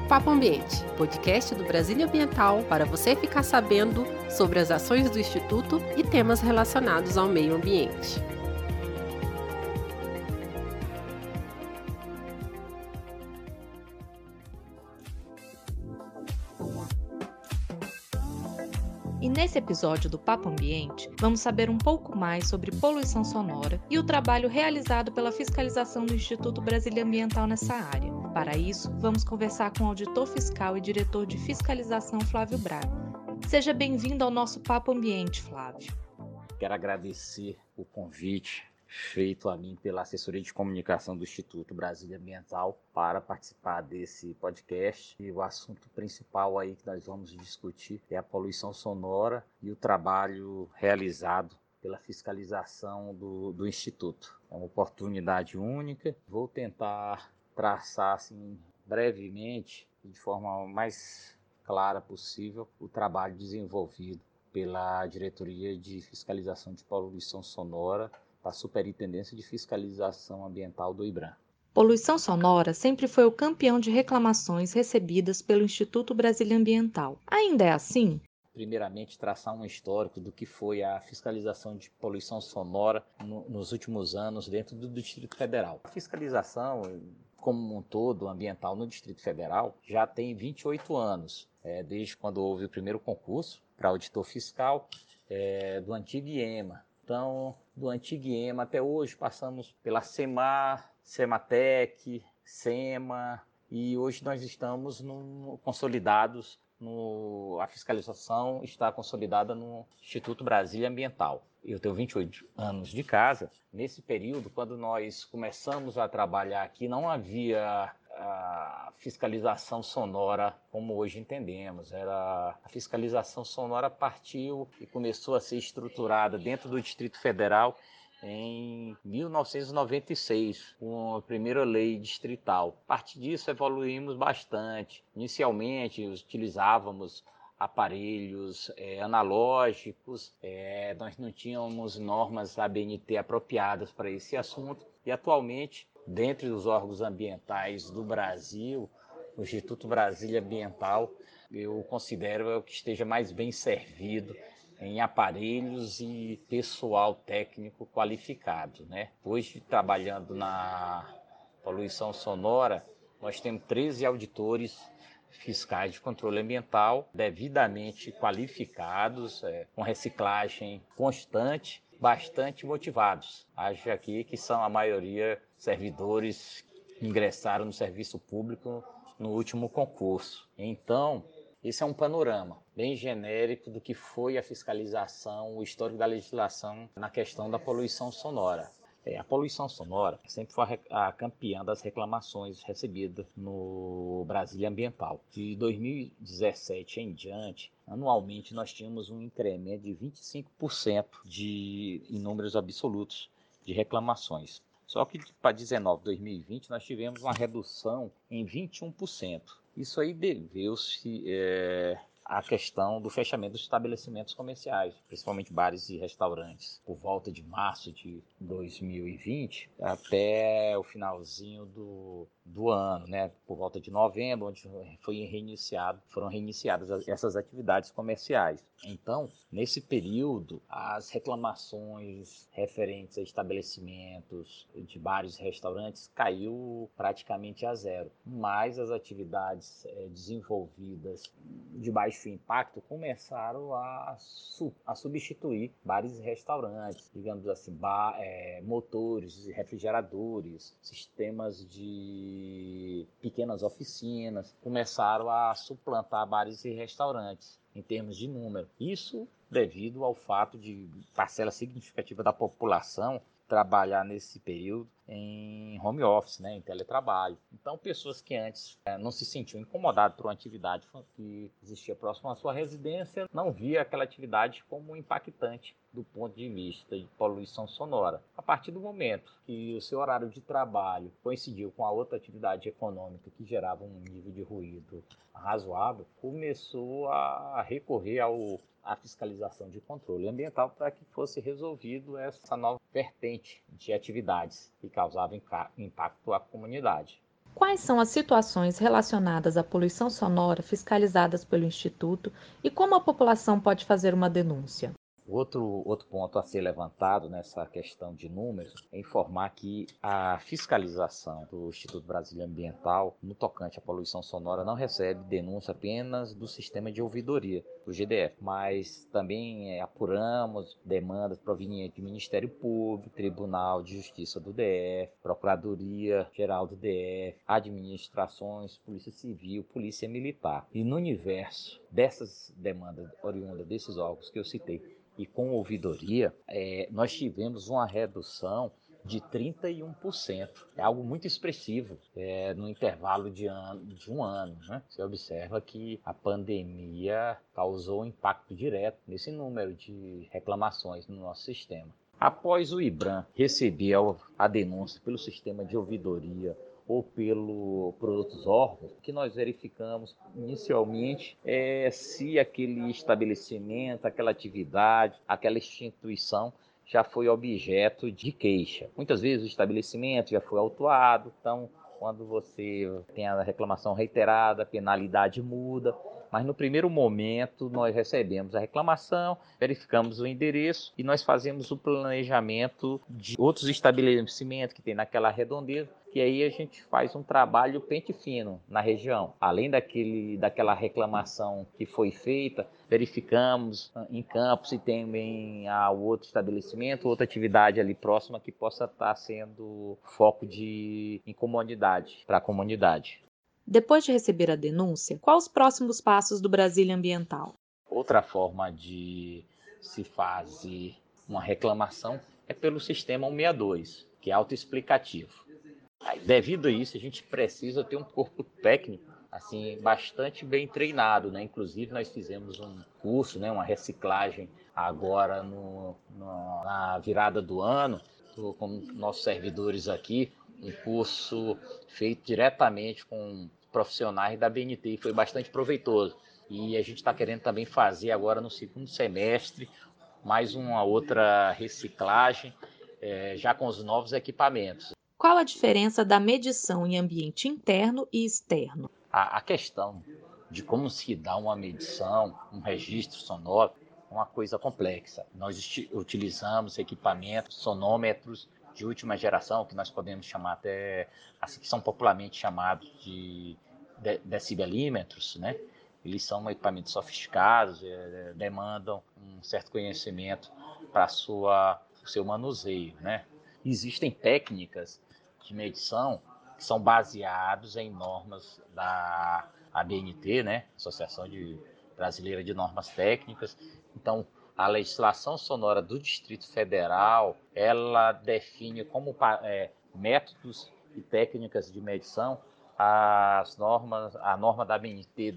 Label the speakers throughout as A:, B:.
A: Papo Ambiente, podcast do Brasília Ambiental para você ficar sabendo sobre as ações do Instituto e temas relacionados ao meio ambiente.
B: E nesse episódio do Papo Ambiente, vamos saber um pouco mais sobre poluição sonora e o trabalho realizado pela fiscalização do Instituto Brasília Ambiental nessa área. Para isso, vamos conversar com o auditor fiscal e diretor de fiscalização, Flávio Braga. Seja bem-vindo ao nosso Papo Ambiente, Flávio.
C: Quero agradecer o convite feito a mim pela assessoria de comunicação do Instituto Brasília Ambiental para participar desse podcast. E o assunto principal aí que nós vamos discutir é a poluição sonora e o trabalho realizado pela fiscalização do Instituto. É uma oportunidade única. Vou tentar traçar assim, brevemente e de forma mais clara possível o trabalho desenvolvido pela Diretoria de Fiscalização de Poluição Sonora da Superintendência de Fiscalização Ambiental do IBRAM.
B: Poluição sonora sempre foi o campeão de reclamações recebidas pelo Instituto Brasília Ambiental. Ainda é assim?
C: Primeiramente, traçar um histórico do que foi a fiscalização de poluição sonora nos últimos anos dentro do Distrito Federal. A fiscalização, como um todo, ambiental no Distrito Federal, já tem 28 anos, desde quando houve o primeiro concurso para auditor fiscal do antigo IEMA. Então, do antigo IEMA até hoje, passamos pela SEMAR, SEMATEC, SEMA, e hoje nós estamos consolidados, a fiscalização está consolidada no Instituto Brasília Ambiental. Eu tenho 28 anos de casa. Nesse período, quando nós começamos a trabalhar aqui, não havia a fiscalização sonora como hoje entendemos. A fiscalização sonora partiu e começou a ser estruturada dentro do Distrito Federal em 1996, com a primeira lei distrital. A partir disso, evoluímos bastante. Inicialmente, utilizávamos aparelhos analógicos, nós não tínhamos normas ABNT apropriadas para esse assunto, e atualmente, dentre os órgãos ambientais do Brasil, o Instituto Brasília Ambiental, eu considero que esteja mais bem servido em aparelhos e pessoal técnico qualificado, né? Hoje, trabalhando na poluição sonora, nós temos 13 auditores fiscais de controle ambiental devidamente qualificados, com reciclagem constante, bastante motivados. Acho aqui que são a maioria servidores que ingressaram no serviço público no último concurso. Então, esse é um panorama bem genérico do que foi a fiscalização, o histórico da legislação na questão da poluição sonora. A poluição sonora sempre foi a campeã das reclamações recebidas no Brasília Ambiental. De 2017 em diante, anualmente nós tínhamos um incremento de 25% em números absolutos de reclamações. Só que para 2019 nós tivemos uma redução em 21%. Isso aí deveu-se à questão do fechamento dos estabelecimentos comerciais, principalmente bares e restaurantes, por volta de março de 2020 até o finalzinho do ano, né? Por volta de novembro, onde foram reiniciadas essas atividades comerciais. Então, nesse período, as reclamações referentes a estabelecimentos de bares e restaurantes caiu praticamente a zero, mas as atividades desenvolvidas de baixo impacto começaram a substituir bares e restaurantes, digamos assim, motores, refrigeradores, sistemas de pequenas oficinas, começaram a suplantar bares e restaurantes em termos de número. Isso devido ao fato de parcela significativa da população trabalhar nesse período em home office, né, em teletrabalho. Então, pessoas que antes não se sentiam incomodadas por uma atividade que existia próximo à sua residência, não via aquela atividade como impactante do ponto de vista de poluição sonora. A partir do momento que o seu horário de trabalho coincidiu com a outra atividade econômica que gerava um nível de ruído razoável, começou a recorrer à fiscalização de controle ambiental para que fosse resolvido essa nova vertente de atividades que causava impacto à comunidade.
B: Quais são as situações relacionadas à poluição sonora fiscalizadas pelo Instituto e como a população pode fazer uma denúncia?
C: Outro ponto a ser levantado nessa questão de números é informar que a fiscalização do Instituto Brasília Ambiental no tocante à poluição sonora não recebe denúncia apenas do sistema de ouvidoria, do GDF, mas também apuramos demandas provenientes do Ministério Público, Tribunal de Justiça do DF, Procuradoria Geral do DF, administrações, Polícia Civil, Polícia Militar. E no universo dessas demandas oriundas desses órgãos que eu citei, e com ouvidoria, nós tivemos uma redução de 31%. É algo muito expressivo no intervalo de um ano. Né? Você observa que a pandemia causou um impacto direto nesse número de reclamações no nosso sistema. Após o IBRAM receber a denúncia pelo sistema de ouvidoria ou por outros órgãos, o que nós verificamos inicialmente é se aquele estabelecimento, aquela atividade, aquela instituição já foi objeto de queixa. Muitas vezes o estabelecimento já foi autuado, então quando você tem a reclamação reiterada, a penalidade muda, mas no primeiro momento nós recebemos a reclamação, verificamos o endereço e nós fazemos o planejamento de outros estabelecimentos que tem naquela redondeza, que aí a gente faz um trabalho pente fino na região. Além daquela reclamação que foi feita, verificamos em campo se tem outro estabelecimento, outra atividade ali próxima que possa estar sendo foco de incomodidade para a comunidade.
B: Depois de receber a denúncia, quais os próximos passos do Brasília Ambiental?
C: Outra forma de se fazer uma reclamação é pelo sistema 162, que é autoexplicativo. Devido a isso, a gente precisa ter um corpo técnico assim, bastante bem treinado, né? Inclusive, nós fizemos um curso, né, uma reciclagem agora na virada do ano, com nossos servidores aqui, um curso feito diretamente com profissionais da BNT e foi bastante proveitoso. E a gente está querendo também fazer agora no segundo semestre mais uma outra reciclagem, já com os novos equipamentos.
B: Qual a diferença da medição em ambiente interno e externo?
C: A questão de como se dá uma medição, um registro sonoro, é uma coisa complexa. Nós utilizamos equipamentos, sonômetros de última geração, que nós podemos chamar até, assim, que são popularmente chamados de decibelímetros, né? Eles são equipamentos sofisticados, demandam um certo conhecimento para o seu manuseio, né? Existem técnicas de medição que são baseados em normas da ABNT, né? Associação Brasileira de Normas Técnicas. Então, a legislação sonora do Distrito Federal, ela define como métodos e técnicas de medição a norma da ABNT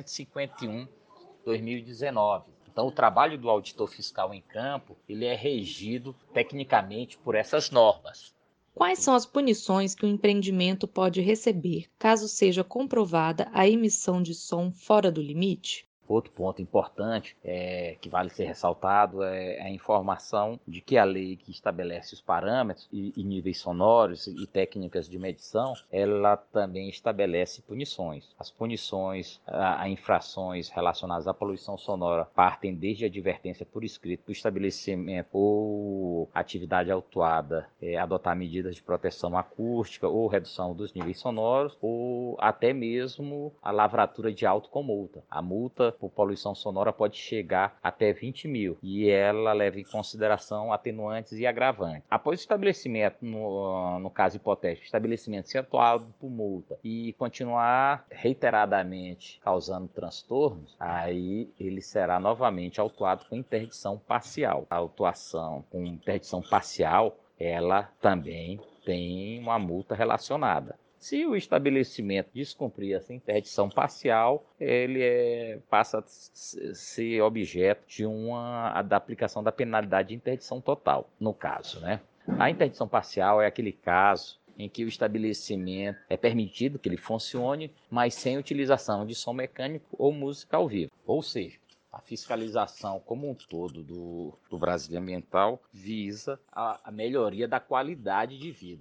C: 10.151/2019. Então, o trabalho do auditor fiscal em campo, ele é regido tecnicamente por essas normas.
B: Quais são as punições que o empreendimento pode receber caso seja comprovada a emissão de som fora do limite?
C: Outro ponto importante que vale ser ressaltado é a informação de que a lei que estabelece os parâmetros e níveis sonoros e técnicas de medição, ela também estabelece punições. As punições a infrações relacionadas à poluição sonora partem desde a advertência por escrito do estabelecimento ou atividade autuada, adotar medidas de proteção acústica ou redução dos níveis sonoros, ou até mesmo a lavratura de auto com multa. A multa por poluição sonora pode chegar até 20 mil e ela leva em consideração atenuantes e agravantes. Após o estabelecimento, no caso hipotético, o estabelecimento ser autuado por multa e continuar reiteradamente causando transtornos, aí ele será novamente autuado com interdição parcial. A autuação com interdição parcial, ela também tem uma multa relacionada. Se o estabelecimento descumprir essa interdição parcial, ele passa a ser objeto da aplicação da penalidade de interdição total, no caso, né? A interdição parcial é aquele caso em que o estabelecimento é permitido que ele funcione, mas sem utilização de som mecânico ou música ao vivo. Ou seja, a fiscalização como um todo do Brasília Ambiental visa a melhoria da qualidade de vida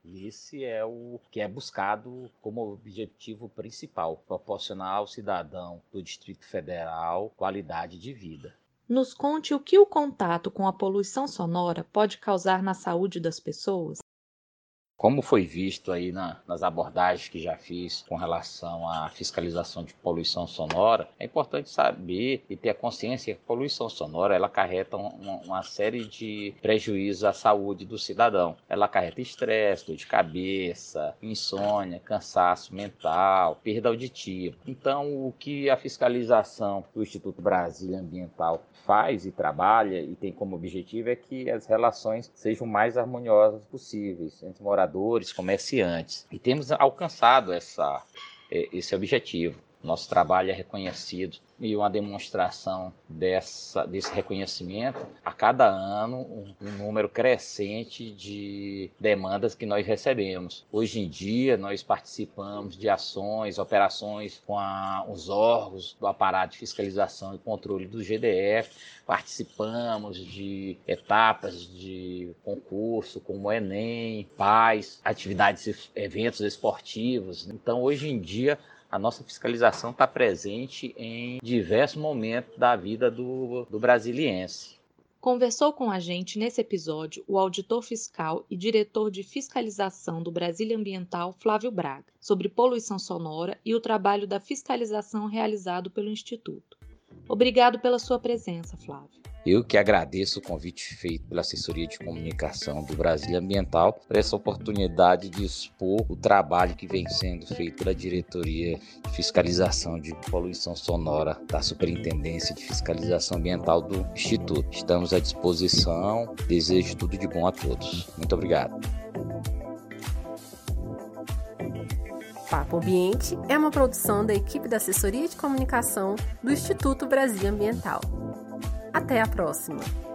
C: Esse é o que é buscado como objetivo principal, proporcionar ao cidadão do Distrito Federal qualidade de vida.
B: Nos conte o que o contato com a poluição sonora pode causar na saúde das pessoas.
C: Como foi visto aí nas abordagens que já fiz com relação à fiscalização de poluição sonora, é importante saber e ter a consciência que a poluição sonora ela acarreta uma série de prejuízos à saúde do cidadão. Ela acarreta estresse, dor de cabeça, insônia, cansaço mental, perda auditiva. Então, o que a fiscalização do Instituto Brasília Ambiental faz e trabalha e tem como objetivo é que as relações sejam mais harmoniosas possíveis entre moradores, comerciantes. E temos alcançado esse objetivo. Nosso trabalho é reconhecido e uma demonstração desse reconhecimento, a cada ano um número crescente de demandas que nós recebemos. Hoje em dia nós participamos de ações, operações com os órgãos do aparato de fiscalização e controle do GDF, participamos de etapas de concurso como o Enem, PAS, atividades, eventos esportivos. Então hoje em dia a nossa fiscalização está presente em diversos momentos da vida do brasiliense.
B: Conversou com a gente nesse episódio o auditor fiscal e diretor de fiscalização do Brasília Ambiental, Flávio Braga, sobre poluição sonora e o trabalho da fiscalização realizado pelo Instituto. Obrigado pela sua presença, Flávio.
C: Eu que agradeço o convite feito pela Assessoria de Comunicação do Brasília Ambiental por essa oportunidade de expor o trabalho que vem sendo feito pela Diretoria de Fiscalização de Poluição Sonora da Superintendência de Fiscalização Ambiental do Instituto. Estamos à disposição, desejo tudo de bom a todos. Muito obrigado.
A: Papo Ambiente é uma produção da equipe da Assessoria de Comunicação do Instituto Brasília Ambiental. Até a próxima!